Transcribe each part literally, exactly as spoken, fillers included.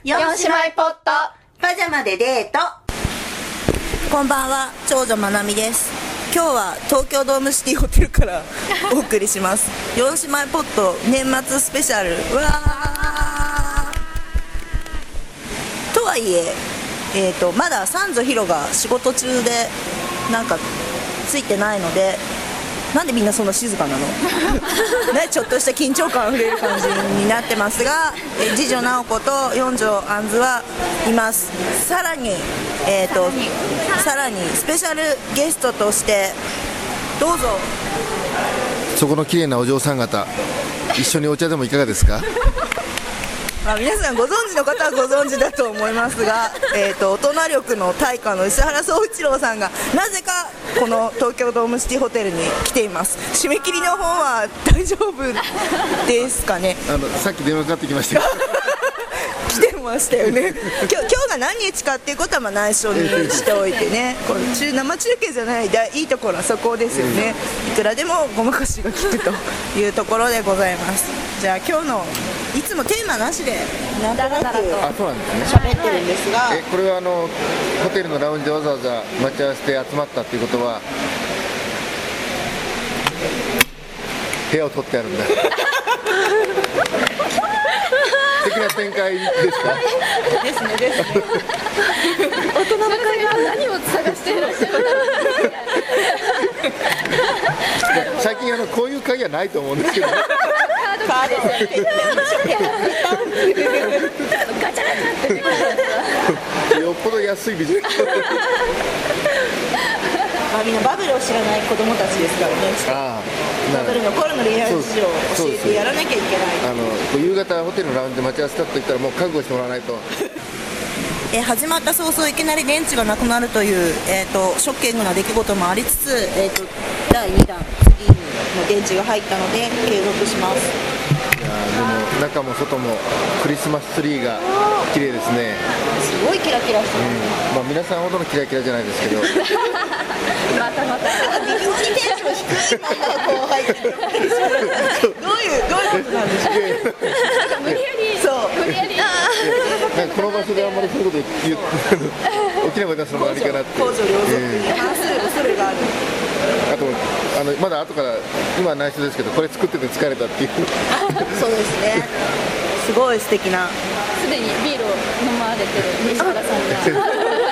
よん姉妹ポットパジャマでデート。 こんばんは、長女まなみです。今日は東京ドームシティホテルからお送りします。よん姉妹ポット年末スペシャル。うわーとはいええーとまだ三女ひろが仕事中でなんかついてないので、なんでみんなそんな静かなのね、ちょっとした緊張感あふれる感じになってますが、え次女直子と四女あんずはいます。さらにえーとさらにスペシャルゲストとしてどうぞ。 そこの綺麗なお嬢さん方、一緒にお茶でもいかがですか？ まあ、皆さんご存知の方はご存知だと思いますが、えーと大人力の大家の石原宗一郎さんがなぜかこの東京ドームシティホテルに来ています。締め切りの方は大丈夫ですかね？ あのさっき電話かかってきましたよ来てましたよね。今日、今日が何日かっていうことはまあ内緒にしておいてね、これ中生中継じゃないいいところはそこですよね。いくらでもごまかしが効くというところでございます。じゃあ今日のいつもテーマなしでなんとなくあ、そうなんですね。 喋ってるんですが、 えこれはあのホテルのラウンジでわざわざ待ち合わせて集まったっていうことは部屋を取ってあるんだ素敵な展開ですか？ ですねですね大人の会が何を探していらっしゃる最近あのこういう会はないと思うんですけど、ね、 カードガチャガチャってよっぽど安いビジネスまあみんなバブルを知らない子供たちですからね。 あバブルの頃の恋愛事情を教えてやらなきゃいけない。 あの夕方ホテルのラウンジで待ち合わせたと言ったらもう覚悟してもらわないとえー始まった早々いきなり電池がなくなるという、えー、とショッキングな出来事もありつつ、えー、とだいにだん次の電池が入ったので継続します。 いやーでも中も外もクリスマスツリーが綺麗ですね。 すごいキラキラしてます、 うんまあ、皆さんほどのキラキラじゃないですけどまたまた微妙にテンション低いものがこう入ってるどういうどういうことなんでしょう。 無理やりそう無理やりなんかこの場所であんまりそういうこと言う大きな声出すのもありかなって公序良俗に反する恐れがある。 あとあのまだ後から今は内緒ですけどこれ作ってて疲れたっていうそうですね。すごい素敵な。 すでにビールを飲まれてる西原さんが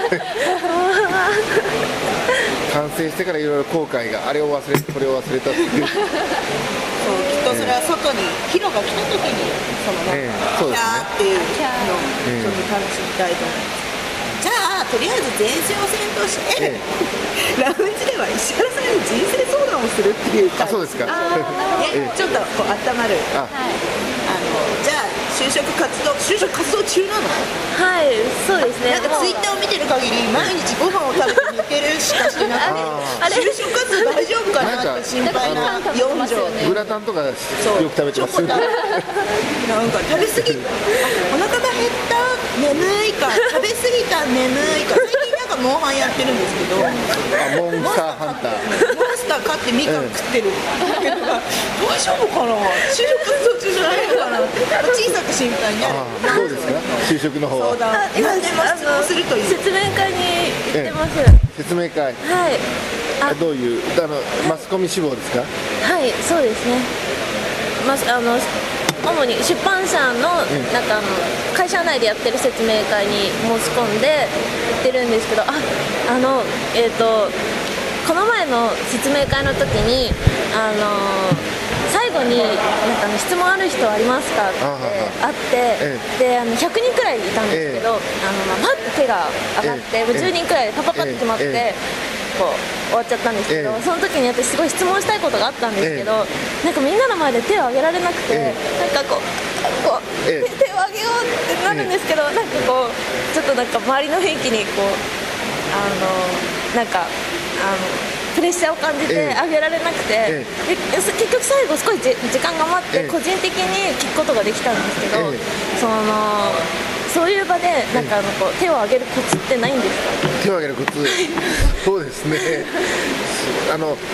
完成してからいろいろ後悔があれを忘れてこれを忘れたっていうそうきっとそれは外にヒロが来た時にそのなんええかキそうですねャーっていうのをキャーちょっと楽しみたいと思います。じゃあとりあえず前哨戦として、 えラウンジでは石原さんに人生相談をするっていうあ感じそうですかね、ちょっとこう温まる。 ああのじゃあ就職活動就職活動中なの？ はい、そうですね。 なんかツイッターを見てる限り毎日ご飯を食べて寝てるしかしてなくて、 あ就職活動大丈夫かなって心配なよんじょう。 グラタンとかよく食べてますよねなんか食べ過ぎお腹が減った眠いか食べ過ぎた眠いか最近なんかモンハンやってるんですけどあモンスターハンターモンスター飼ってみかん食ってる大丈夫かな就職活動中じゃないのかなって小さく心配になる。 あどうですか就職の方は相談何でも質問するという説明会に行ってます。 説明会はい。あ、 あどういうあのマスコミ志望ですか？ はい、そうですね。まあ、あの主に出版社のなんかあの会社内でやってる説明会に申し込んで行ってるんですけど、あ、あのえっとこの前の説明会の時にあの最後になんかあの質問ある人ありますかってあってえであのひゃくにんくらいいたんですけど、あのまあパッと手が上がってええもうじゅうにんくらいでパパパッと決まって。 えこう終わっちゃったんですけど、 ええその時に私すごい質問したいことがあったんですけど、なんかみんなの前で手を挙げられなくて、 えなんかこうこう、 ええ手手を挙げようってなるんですけど、なんかこうちょっとなんか周りの雰囲気にこうあのなんかあのプレッシャーを感じてええ挙げられなくて、 えで結局最後少しじ時間が余ってええ個人的に聞くことができたんですけど、 ええそのそういう場でなんかあのこう手を挙げるコツってないんですか？ 手を挙げるコツそうですねあの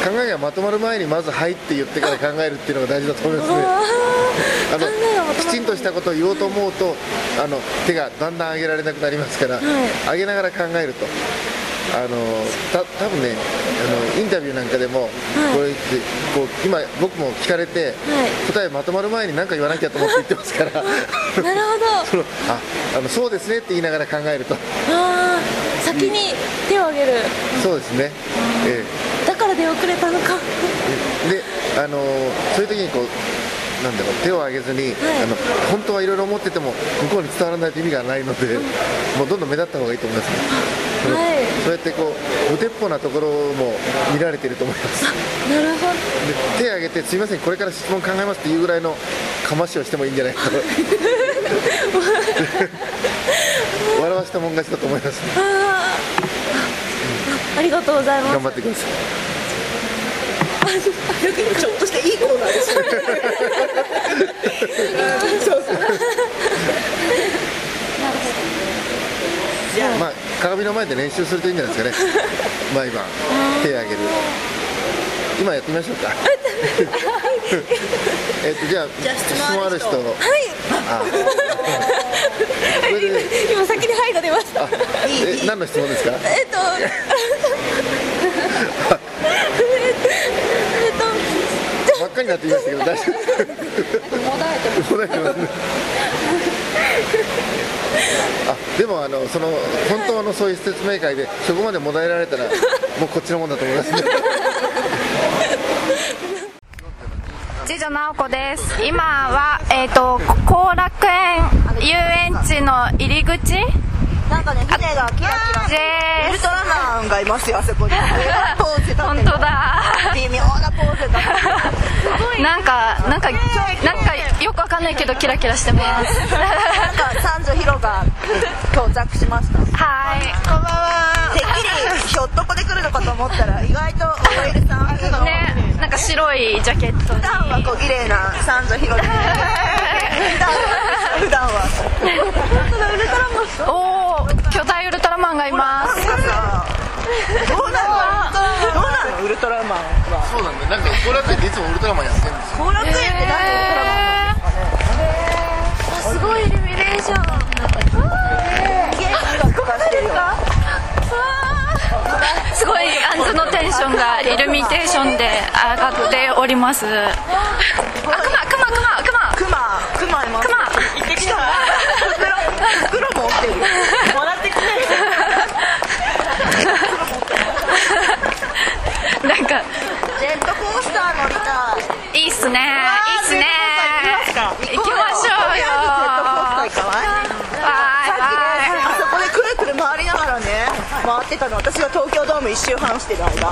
考えがまとまる前にまず「はい」って言ってから考えるっていうのが大事だと思いますね。あのきちんとしたことを言おうと思うとあの手がだんだん上げられなくなりますから、はい、上げながら考えるとあのた多分ねあのインタビューなんかでも、はい、これってこう今僕も聞かれて、はい、答えまとまる前に何か言わなきゃと思って言ってますからなるほどそのああのそうですねって言いながら考えるとあ先に手を挙げる、 うん、そうですね、ええ、だから出遅れたのかであのそういう時にこうなんだろう手を挙げずに、はい、あの本当はいろいろ思ってても向こうに伝わらないと意味がないので、うん、もうどんどん目立った方がいいと思いますね、はい、そうやってこう無鉄砲なところも見られていると思います。 なるほど。で手を挙げてすいませんこれから質問考えますっていうぐらいのかましをしてもいいんじゃないかと笑わしたもん勝ちだと思います、ね、 あ, ありがとうございます。 頑張ってください。 ちょっとしたいいコーナーですよまあ鏡の前で練習するといいんじゃないですかね毎晩手を挙げる今やってみましょうかえっとじゃあ質問ある人はいあ今先に「はい」が出ました。 え何の質問ですか？ えっとばっかりになっていましたけど大丈夫？もだえてます。もだえてますね。あでもあのその本当のそういう説明会でそこまでもだえられたらもうこっちのもんだと思いますね。 次女直子です。今はえっと後楽園遊園地の入り口。 なんかね、船がキラキラウルトラマンがいますよ、あそこにポーズ立ってる本当だ微妙なポーズだなんか、なんか、なんかよくわかんないけどキラキラしてますなんか三女ヒロが到着しました。 はい、 こんばんは。てっきりひょっとこで来るのかと思ったら意外とオエルさんね、なんか白いジャケットに普段は小綺麗な三女ヒロです普段はウルトラマンおー、巨大ウルトラマンがいます。 どうなのどうなのウルトラマンは。 そうなんだ、なんか後楽園でいつもウルトラマンやってるんですよ。 後楽園って何でウルトラマンなんですかね。 すごいイルミネーション。 すごいアンズのテンションがイルミテーションで上がっております。あ、クマクマクマクマクマクマいます。 クマ行ってきた。袋持ってる。もらってきて。 なんかジェットコースター乗りたい。 いいっすね。いいっすね。行きましょうよ。 ジェットコースター行かない？あそこでくるくる回りながらね、回ってたの私が東京ドーム一周半してる間。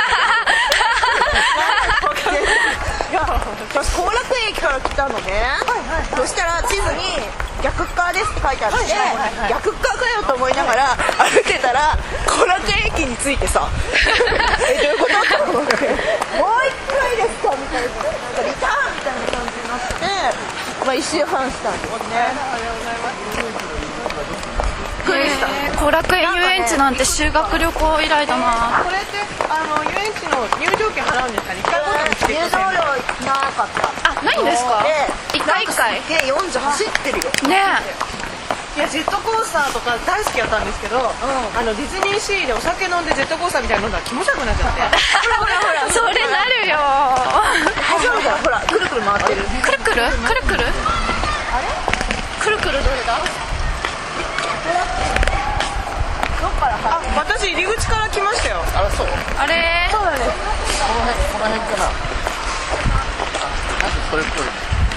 いや私後楽園駅から来たのね、そしたら地図に逆側ですって書いてあって、逆側かよと思いながら歩いてたら後楽園駅に着いてさえどういうことと思ってもう一回ですかみたいな、なんかリターンみたいな感じになって、まあ、一周半したんですね。ありがとうございます。 後楽園遊園地なんて修学旅行以来だな。 これってあの遊園地の入場券払うんですかね。いっかいごとに来て入場料なかった。 あ、ないんですか。一回一回。 でよんじ走ってるよ。 ねいやジェットコースターとか大好きやったんですけど、うん、あのディズニーシーでお酒飲んでジェットコースターみたいなの飲んだら気持ち悪くなっちゃって。 ほらほらほら。それなるよ。 ほらくるくる回ってる。 くるくるくるくる。あれ？くるくるどれだ？ あ、私入り口から来ましたよ。 あらそう。 あれ？ そうなんです。 この辺この辺かな。なんかそれっぽい。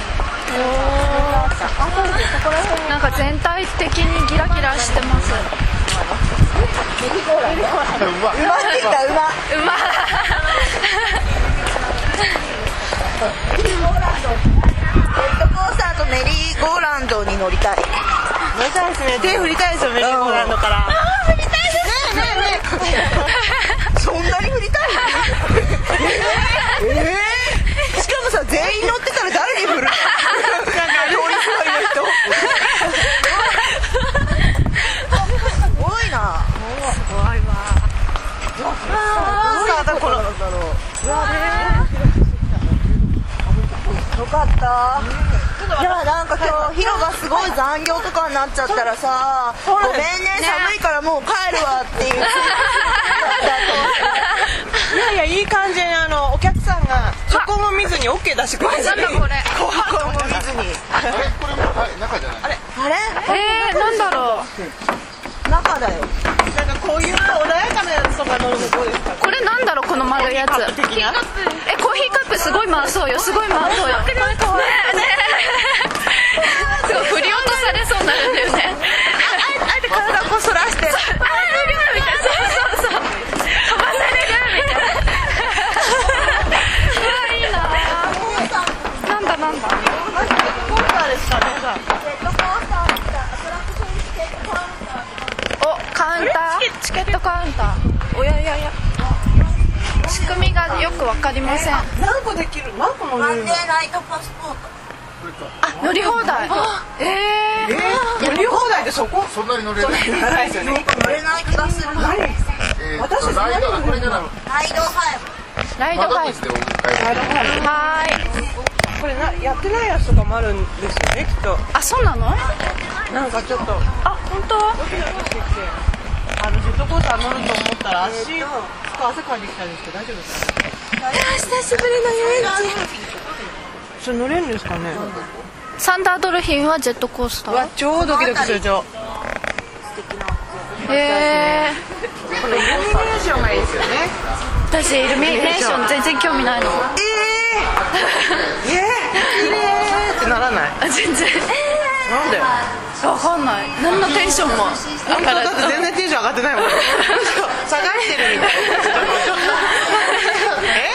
なんか全体的にギラギラしてます。 うま。 馬って言った馬。 馬。 ジェットコースターとメリーゴーランドに乗りたい。 乗りたいですね。手振りたいですよメリーゴーランドから。 あー振りたいです。ねえねえねえ。そんなに振りたい？ええ。しかもさ全員乗ってたら誰に振るの？なんか通りすがりの人。すごいな。 すごいわ。 さあだからこのったいやなんか今日ヒロがすごい残業とかになっちゃったらさごめんね寒いからもう帰るわっていういやいやいい感じにあのお客さんがそこも見ずに OK 出してくれる。 なんだこれ。 ここも見ずに。 あれこれもはい中じゃない。 あれえー、なんだろう。 中だよなんかこういう穏やかなやつとか乗るのどうですか。 これなんだろうこの丸いやつ。 カップ的な。 えコーヒーカップすごい回そうよすごい回そうよ。ねえねえ。すごい振り落とされそうになるんだよね。 あえて体こうそらしてあすごいみたいな。そうそうそう。飛ばされるみたいな。うわいいな。なんだなんだ。 コースターですかね。 おカウンターチケットカウンター。おやいやいや仕組みがよくわかりません。 何個できる。何個乗れるの。 ナイトパスポートあ乗り放題。えー、 えー、乗り放題でそこ。 そんなに乗れる。 ないですよね。 乗れない気がする何。 えー私ライドこれじゃない。 ライドファイブライドファイ窓口でお迎えする。 はーい。 これなやってないやつとかもあるんですよねきっと。 あそうなの。 なんかちょっとあ本当。 ドキドキしてきて、あのジェットコースター乗ると思ったら足、ちょっと汗かいてきたんですけど大丈夫ですか。 久しぶりの遊園地それ乗れるんですかね。 サンダードルフィンはジェットコースタわー。 超ドキドキする超。 へえ。 このイルミネーションがいいですよね。 私イルミネーション全然興味ないの。 えー、えー、綺麗ってならない。 あ全然。 なんで。 わかんない。何のテンションも。 だからだって全然テンション上がってないもん。下がってるみたいな。え？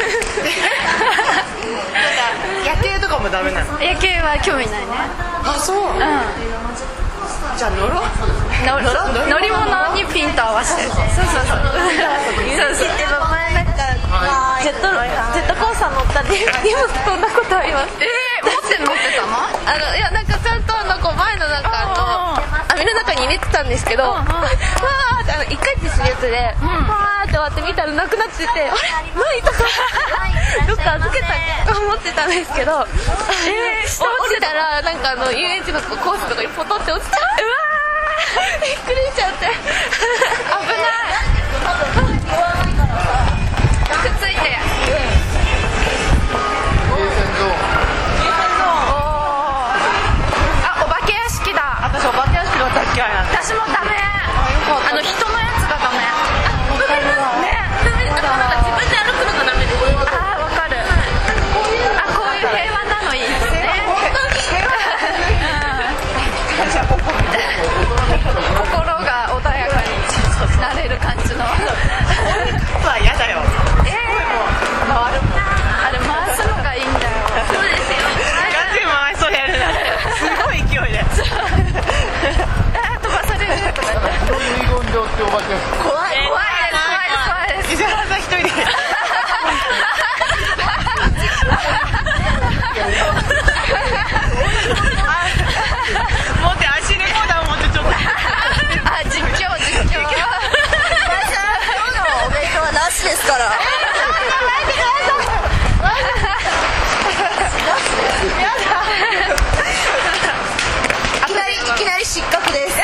夜景とかもダメなの。 夜景は興味ないね。 あ、そう。 うじゃあ乗ろう。 ん。乗る乗り物にピント合わせて。そうそうそう。そうそう。 でも前なんかジェットジェットコースター乗ったり荷物飛んだことあります。 えー、持って乗ってたの？ あのいやなんかちゃんとあのこう前のなんかあの網の中に入れてたんですけど、わーってあの一回転するやつで、わーって割って見たらなくなってて、あれ何とかどっか預けたと思ってたんですけど、えー、降りたらなんかあの遊園地のコースとかにポトって落ちた。うわーびっくりしちゃって。 危ない。くっついて。 ゲーセンゾーン。 あお化け屋敷だ。 私お化け屋敷の大嫌いなんで。 私もダメ。あの人のやつがダメ。ね。 あとなんか自分で歩くのがダメです。 あーわかる。あこういう平和なのいいですね。心が穏やかになれる感じの。 は嫌だよ。 えー、 回るもん。 あれ回すのがいいんだよ。 そうですよ。 ガチ回しそうやるな。すごい勢いで。 あ飛ばされるとか言って。 遺言状ってお化け屋敷。 怖い怖いです怖いです怖いです。 石原さん一人で。持って足レコーダー持ってちょっと。 あ実況実況。 お弁当はなしですからいきなりいきなり失格です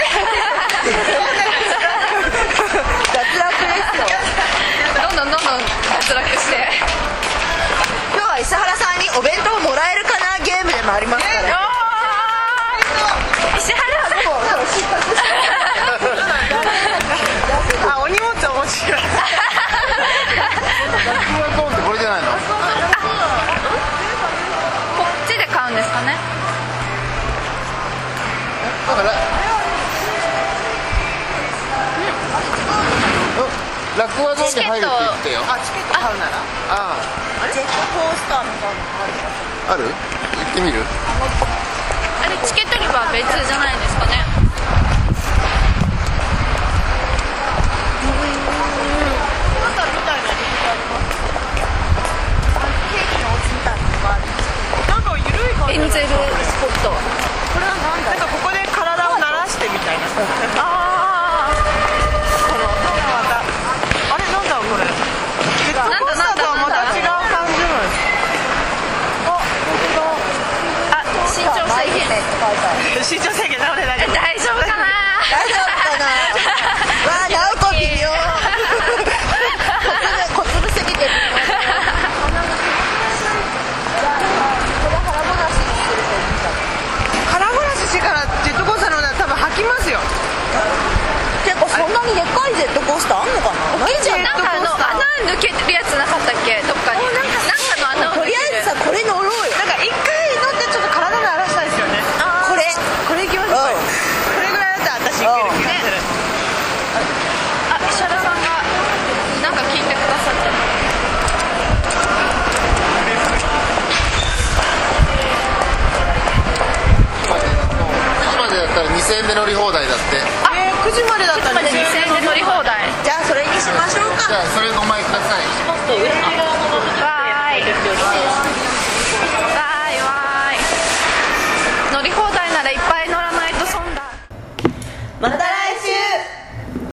脱落ですよどんどんどんどん脱落して。 今日は石原さんにお弁当もらえるかなゲームでもありますから石原はもうあ、お荷物面白い。 ラクアゾーンってこれじゃないの？ こっちで買うんですかね。 だからラクアゾーンに入るって言ってよ。 あ、チケット買うなら。 あジェットコースターみたいなのがあるあ、ある？行ってみる？ あれチケットには別じゃないんですかね。 なんか緩い感じ。 エンゼルスポット。 これはなんだ。なんかここで体を慣らしてみたいな。 あこのまた。あれなんだこれ。ジェットコースターとはまた違う感じなんです。あ、本当だ。 せんえんで乗り放題だって。 えー、くじまでだったらにせんえんで乗り放題。 じゃあそれにしましょうか。 じゃあそれごまいください。 もっと裏側の部分わーいわーいわーい。乗り放題ならいっぱい乗らないと損だ。 また来